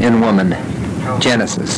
in woman. Genesis.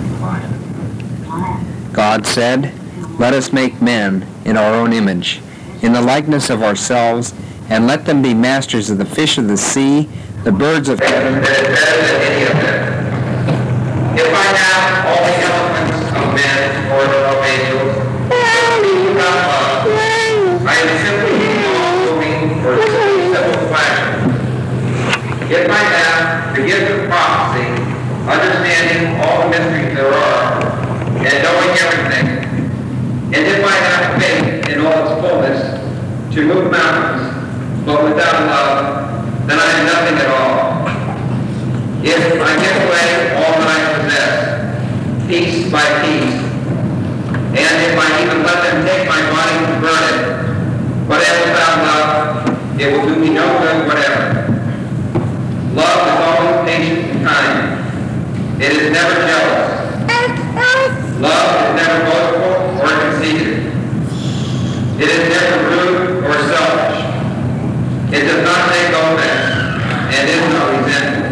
God said, "Let us make man in our own image, in the likeness of ourselves, and let them be masters of the fish of the sea, the birds of heaven." That is better than any of them. If I have all the elements of men or of angels, without love, I am simply moving for simple fashion. If I have the gift of prophecy, understanding all the mysteries there are, and knowing everything, and if I have faith in all its fullness to move mountains, but without love, then I am nothing at all. If I give away all that I possess, piece by piece, and if I even let them take my body and burn it, but am without love, it will do me no good whatever. Love is always patient and kind. It is never jealous. Love is never boastful or conceited. It is never rude or selfish. It does not take offense and is not resentful.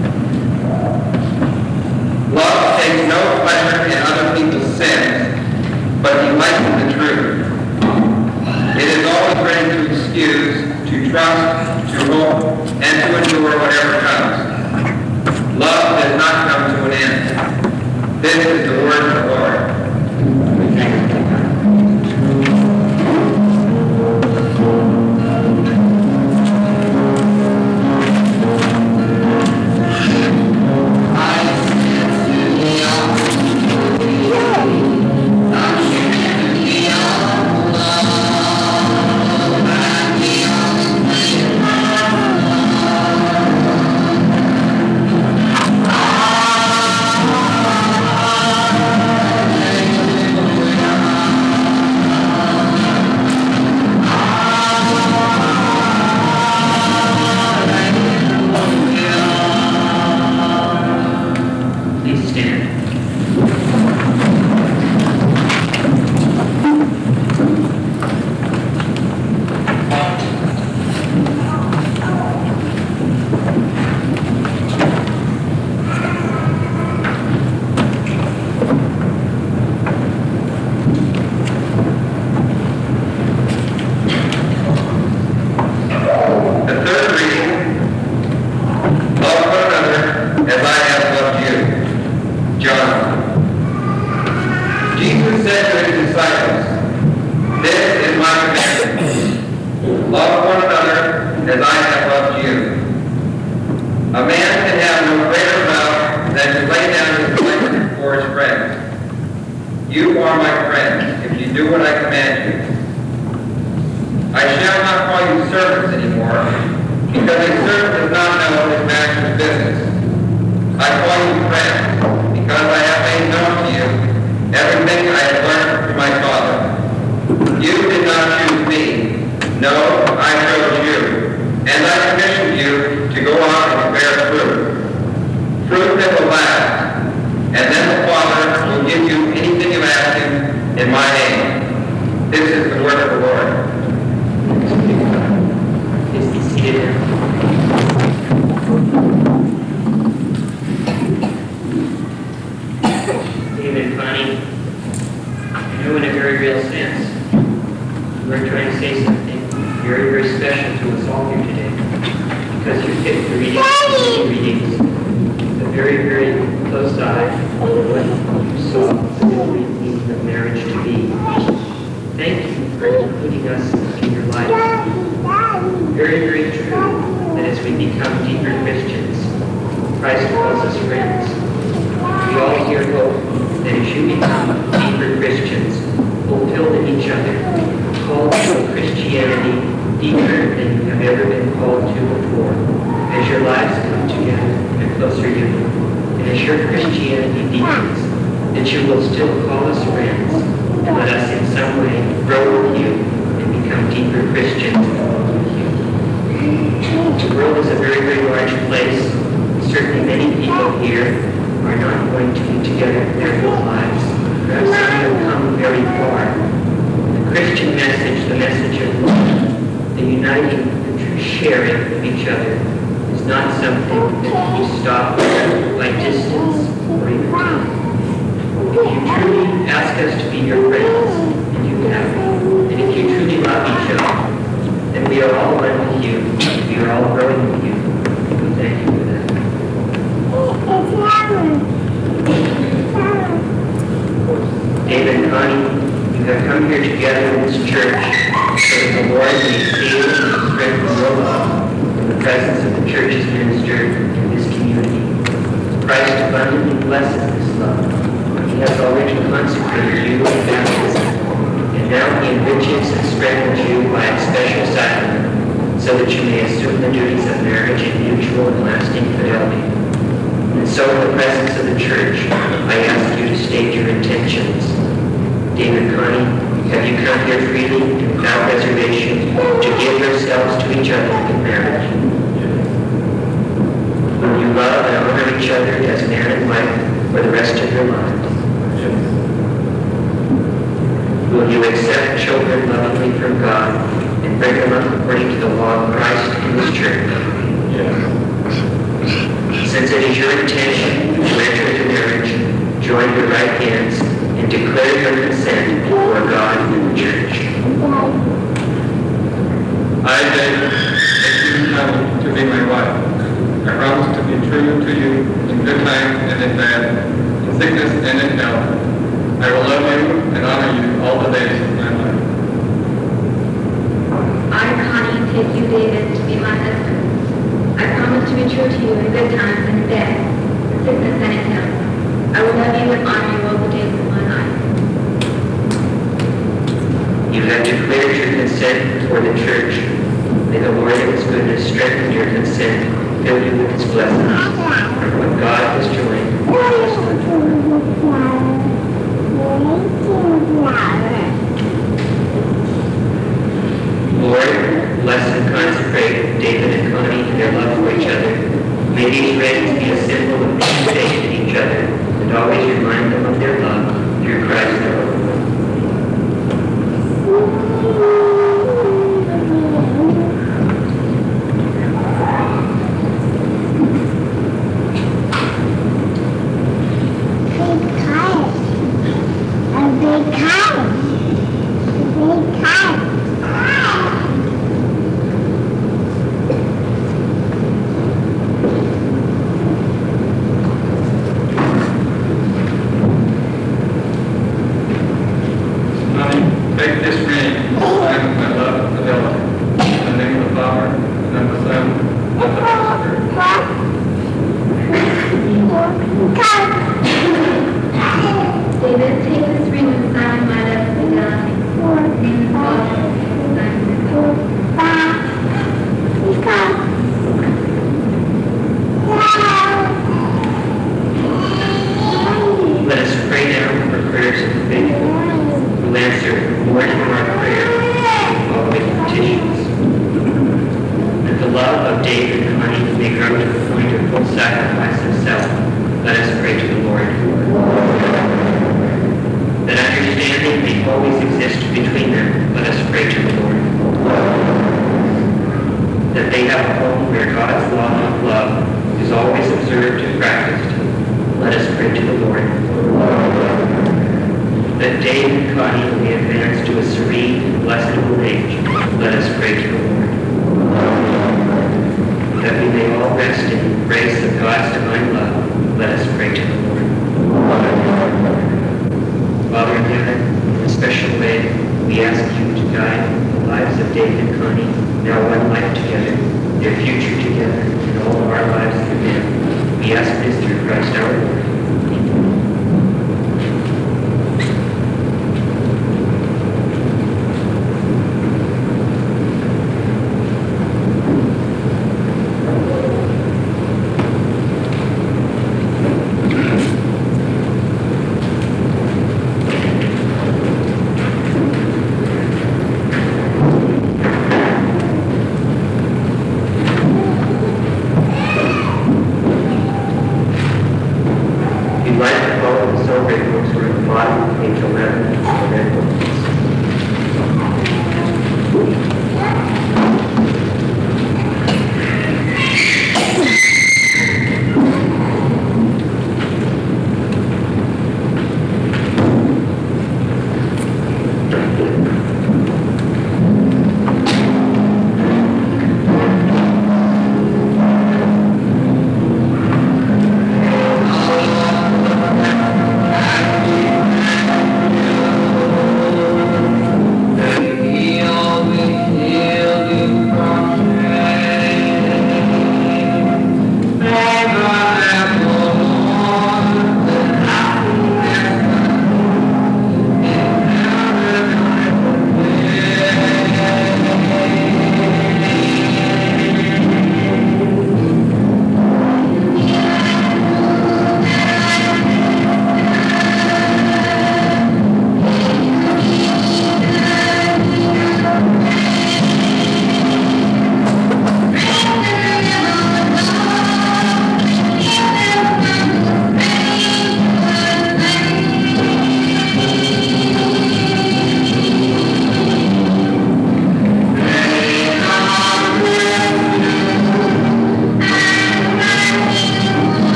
Love takes no pleasure in other people's sins, but delights in the truth. It is always ready to excuse, to trust, to hope, and to endure whatever comes. Love does not come to an end. This is the word of the Lord. Sharing of each other is not something that you stop like Connie, you have come here together in this church so that the Lord may seal and strengthen your love in the presence of the church's minister in this community. Christ abundantly blesses this love. He has already consecrated you in baptism, and now he enriches and strengthens you by a special sacrament, so that you may assume the duties of marriage in mutual and lasting fidelity. And so in the presence of the church, I ask you to state your intentions. David, Connie, have you come here freely and without reservation to give yourselves to each other in marriage? Will you love and honor each other as man and wife for the rest of your lives? Will you accept children lovingly from God and bring them up according to the law of Christ in this church? Since it is your intention to enter into marriage, join your right hands and declare your consent before God and the church. I, David, take you, Connie, to be my wife. I promise to be true to you in good times and in bad, in sickness and in health. I will love you and honor you all the days of my life. I, Connie, take you, David, to be my husband. I promise to be true to you in good times and in bad, in sickness and in health. I will love you and honor you all the days of my life. You have declared your consent before the church. May the Lord in his goodness strengthen your consent, fill you with his blessings. What God has joined, Lord, bless and consecrate David and Connie in their love for each other. May these rings be a symbol of being faith in each other and always remind them of their love through Christ our Lord. Take this ring, sign of my love and fidelity. In the name of the Father, and of the Son, and of the Holy Spirit. David, take this ring and sign my love and fidelity. In the name of the Father, and of the Son, and of the Holy Spirit. Let us pray now for prayers of the faithful, who answer more and more prayer following petitions. That the love of David and Connie may grow to the point of full sacrifice of self, let us pray to the Lord. That understanding may always exist between them, let us pray to the Lord. That they have a home where God's law of love is always observed and practiced, let us pray to the Lord. That David and Connie may advance to a serene and blessed old age, let us pray to the Lord. That we may all rest in the grace of God's divine love, let us pray to the Lord. Father in heaven, in a special way, we ask you to guide the lives of David and Connie, now one life together, their future together, and all of our lives through them. We ask this through Christ our Lord. You'd like to follow the celebrating books for the 5, page 11, and then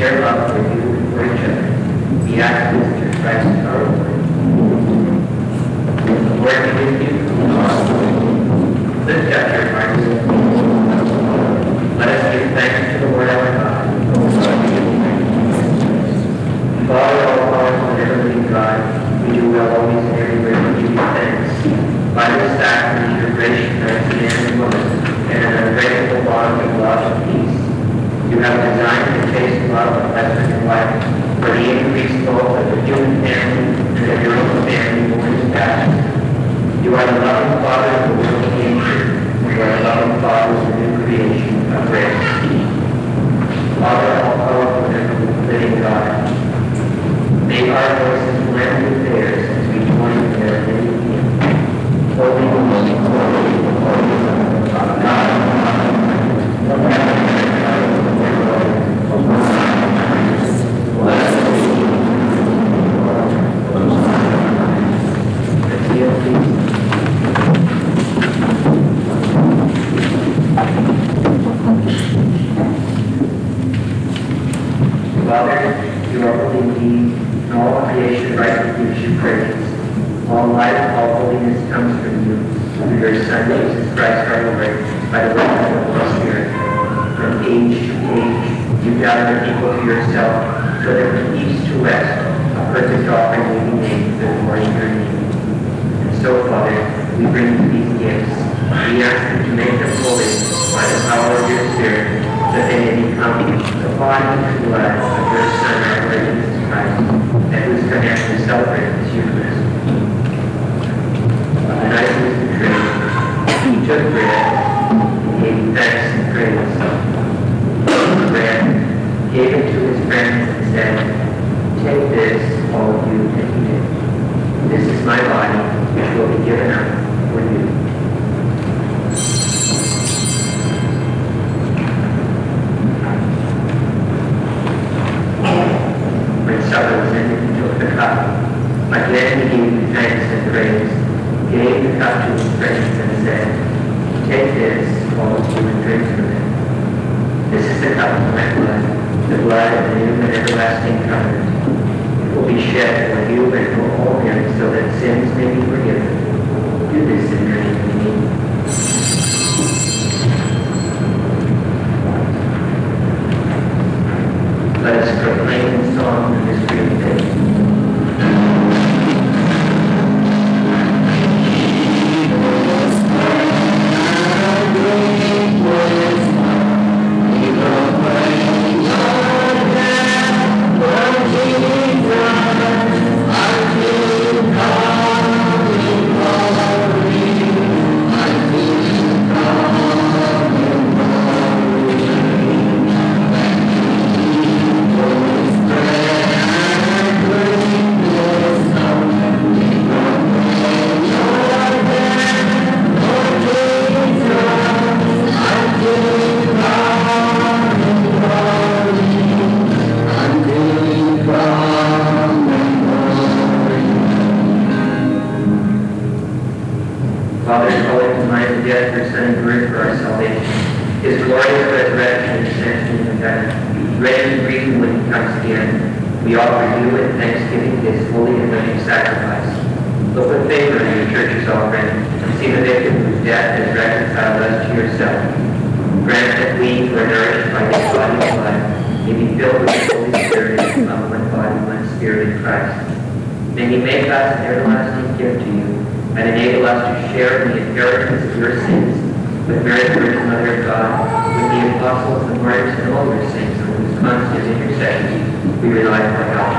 share love for you and for each other. We ask this through Christ our Lord. The Lord be with you. Lift up your hearts. Let us give thanks to the Lord our God. Father, all powerful and ever-living God, we do well always and everywhere to give you thanks. By this sacrament, your gracious parents, man and woman, and an unbreakable bond of love and peace. You have designed the chaste love of husband and wife for the increased both of the human family and of your own family born to pass. You are the loving Father of the world of nature. You are the loving Father of the new creation of grace. Father, all powerful and living God, may our voices blend with theirs as we join in their living hymn. Holy, holy, holy, holy, God, Father, you are holy indeed, and all creation rightly gives you praise. All life, all holiness comes from you, through your Son, Jesus Christ our Lord, by the way of the Holy Spirit. From age to age, you gather the people to yourself, so that from east to west, a perfect offering may be made to the glory of your name. And so, Father, we bring you these gifts. We ask you to make them holy by the power of your Spirit, that they may become the body and blood of your Son, our Lord Jesus Christ, and whose command to celebrate this Eucharist. On the night he was betrayed, he took bread, gave thanks and praise. He took the bread, gave it to his friends, and said, "Take this, all of you, and eat it. This is my body, which will be given up for you." When supper was ended, he took the cup. Again he gave thanks and praise, gave the cup to his friends, and said, "Take this, all of you, and drink from it. This is the cup of my blood, the blood of the new and everlasting covenant. It will be shed for you and for all men, so that sins may be forgiven. Do this in your name of me." Let us proclaim in song the mystery of faith. Father, call it to mind the death of your Son and birth for our salvation, his glorious resurrection and ascension into heaven, ready to greet him when he comes again. We offer you in thanksgiving this holy and living sacrifice. Look with favor on your church's offering, and see the victim whose death has reconciled us to yourself. Grant that we, who are nourished by his body and blood, may be filled with the Holy Spirit of one body, one Spirit in Christ. May he make us an everlasting gift to you, and enable us to share in the inheritance of your sins with Mary, Virgin Mother of God, with the apostles, the martyrs, and all your saints, on whose constant intercession we rely for help.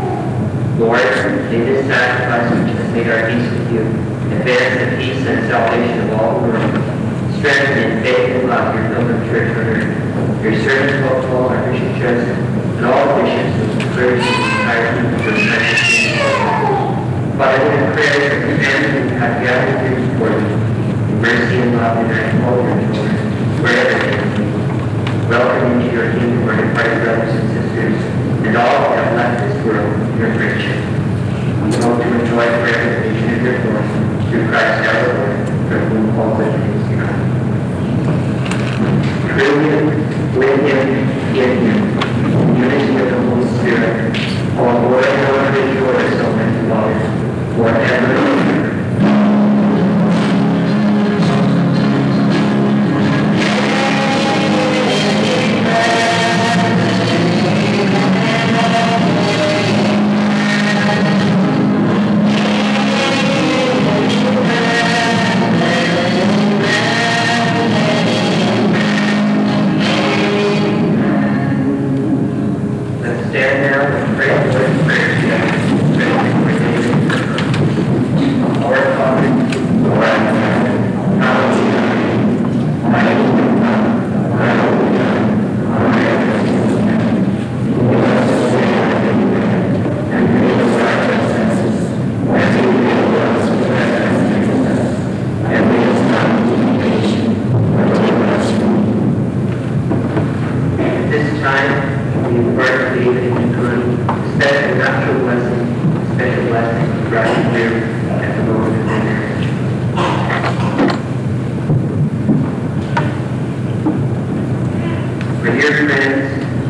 Lord, may this sacrifice which has made our peace with you advance the peace and salvation of all the world. Strengthen in faith and love your pilgrim church on earth, your servant Pope Paul, our Bishop Joseph, and all the bishops who have clergy and the entire people of your United States. Father, in prayer for the family who have gathered here before you, in mercy and love, unite all your children, wherever they may be. Welcome into your kingdom, our departed brothers and sisters, and all who have left this world in your friendship. We hope to enjoy forever the vision of your glory, through Christ our Lord, from whom all good things come. Through him, with him, in him, unity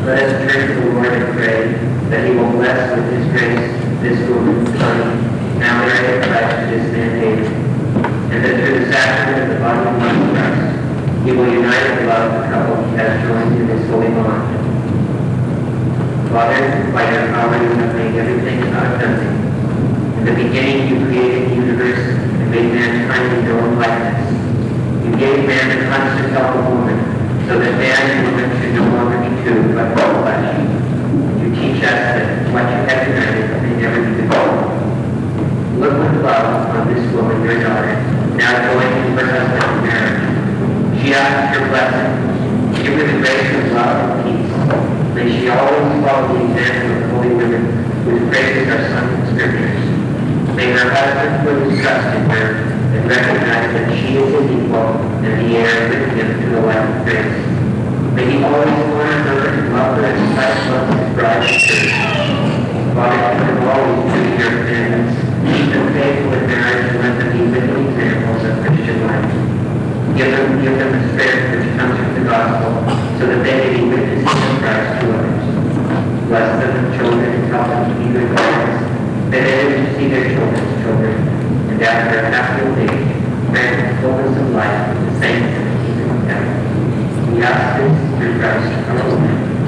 Let us turn to the Lord and pray that he will bless with his grace this woman, Connie, now married in Christ to this man David, and that through the sacrament of the body and blood of Christ, he will unite and love the couple he has joined in this holy bond. Father, by your power you have made everything out of nothing. In the beginning you created the universe and made mankind in your own likeness. You gave man the constant help of woman, so that man and woman should no longer be two, but one flesh. You teach us that what you have united may never be divided. Look with love on this woman, your daughter, now joined to her husband in marriage. She asks your blessing. Give her the grace of love and peace. May she always follow the example of holy women whose praises are sung in scriptures. May her husband put his trust in her and recognize that she is his equal and the heir with him to the life of grace. May he always honor her and love her as Christ loves his bride and church. Father, keep them always true to your commandments. Keep them faithful in marriage and let them be living examples of Christian life. Give them the strength which comes from the gospel, so that they may be witnesses of Christ to others. Bless them with children and help them to be good parents, that they live to see their children's children, and after a happy old age, grant the fullness of life with the saints in the kingdom of heaven. We ask this through Christ our Lord.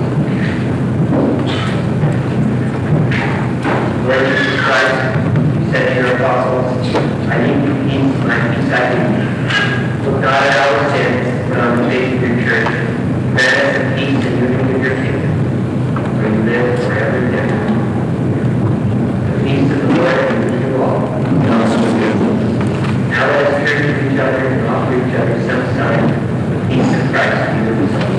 Lord Jesus Christ, you said to your apostles, I leave you peace, my peace I give you. Look not at our sins, but on the faith of your church. Grant us the peace and unity of your kingdom, where you live forever and ever. The peace of the Lord be with you all. Now let us turn to each other and offer each other some sign of the peace of Christ be with us all.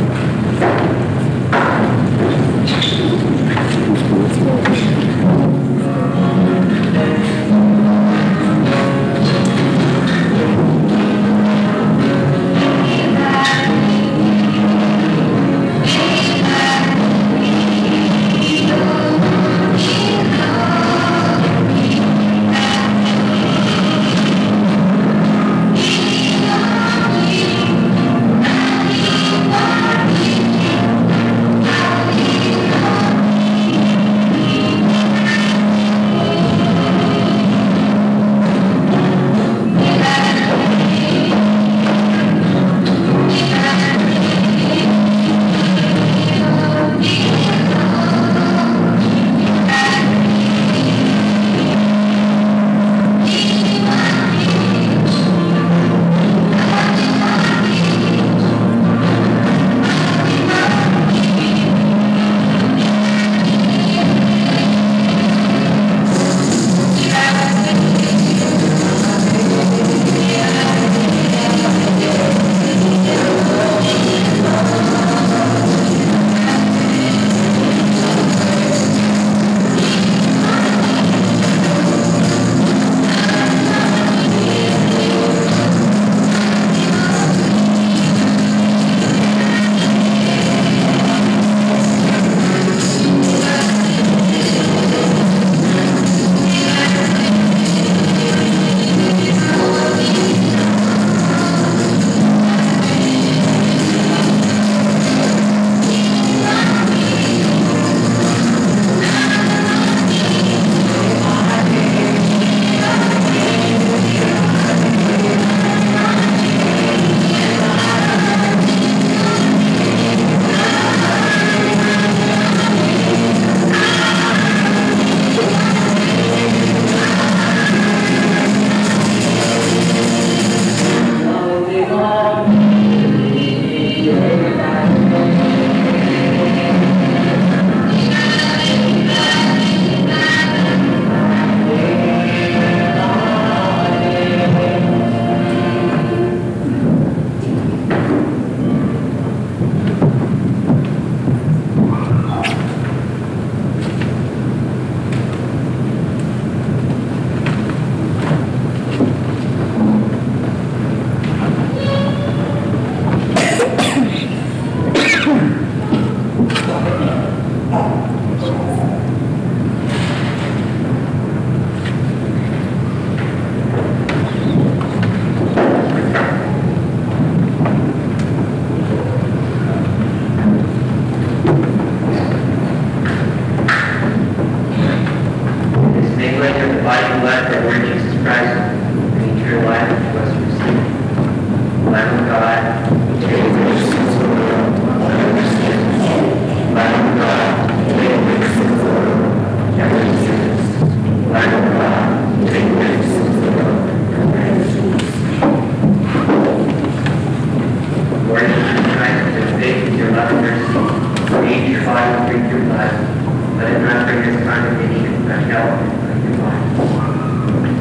health of your mind.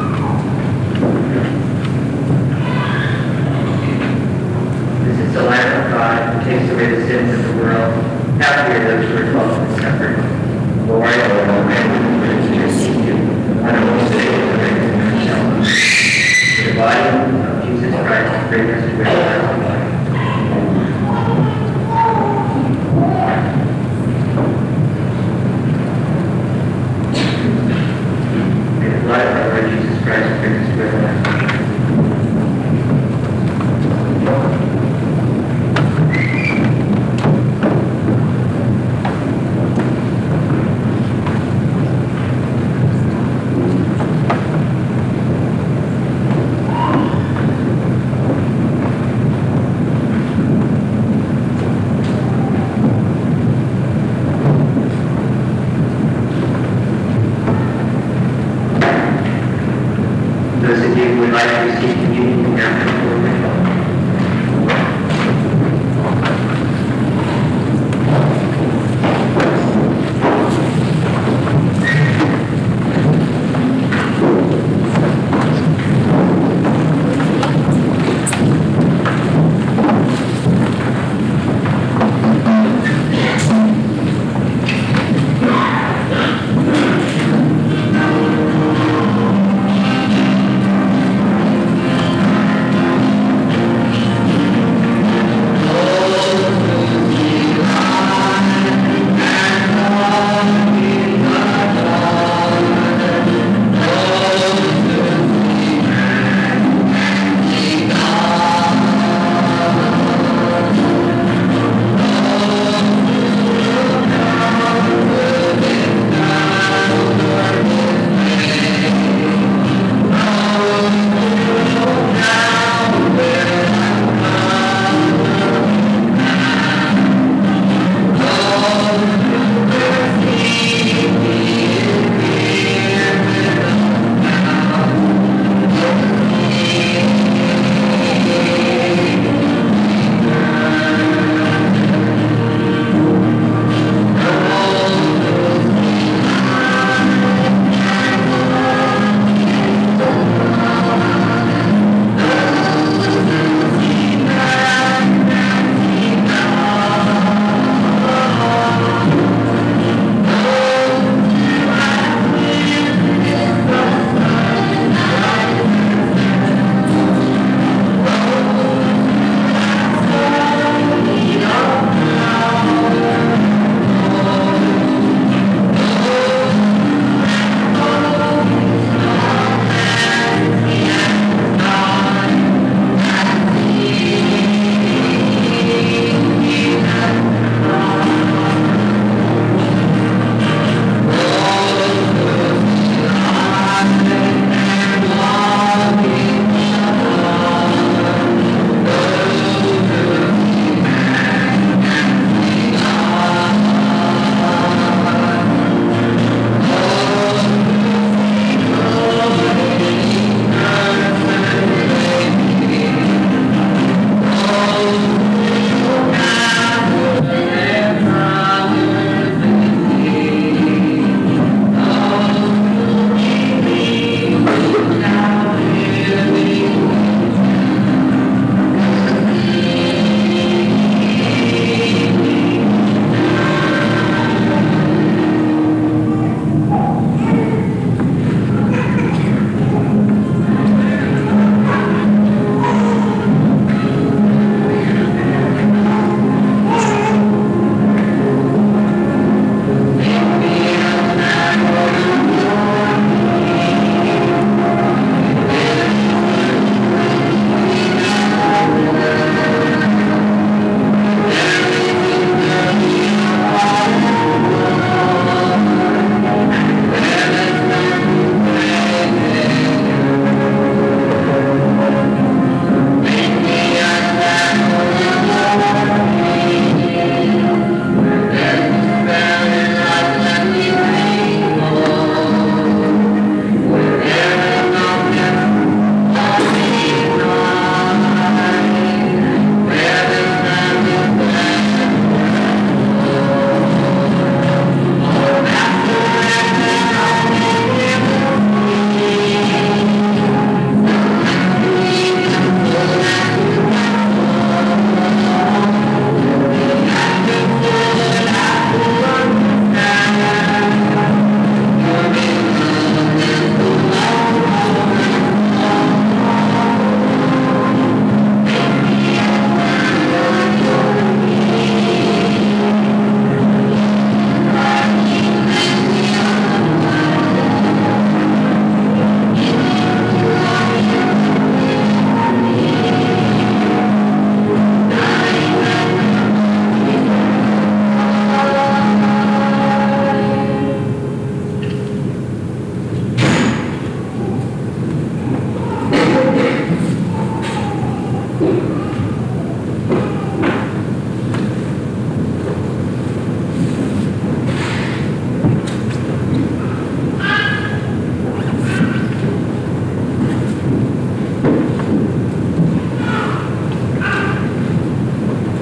This is the Lamb of God who takes away the sins of the world. Happy are those who are called to the supper. Lord, I will not make to receive you. I will say the things of yourself. The body of Jesus Christ brings us to everlasting life. May the blood of our Lord Jesus Christ bring us to everlasting life.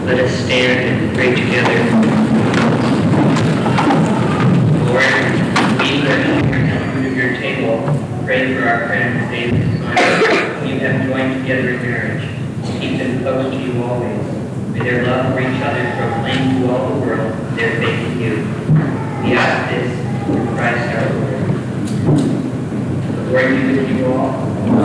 Let us stand and pray together. Lord, we who are here at the foot of your table, pray for our friends David and Simon, whom you have joined together in marriage. Keep them close to you always. May their love for each other proclaim to all the world their faith in you. We ask this through Christ our Lord. The Lord be with you all.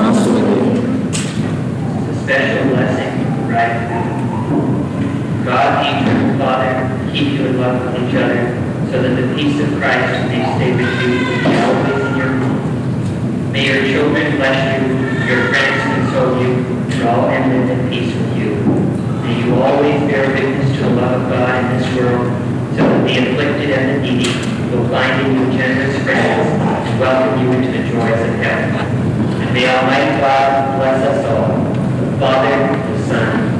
A special blessing, right? God, the eternal Father, keep you in love with each other, so that the peace of Christ may stay with you and be always in your home. May your children bless you, your friends console you, and all men live in peace with you. May you always bear witness to the love of God in this world, so that the afflicted and the needy will find in you generous friends and welcome you into the joys of heaven. And may Almighty God bless us all, the Father, the Son,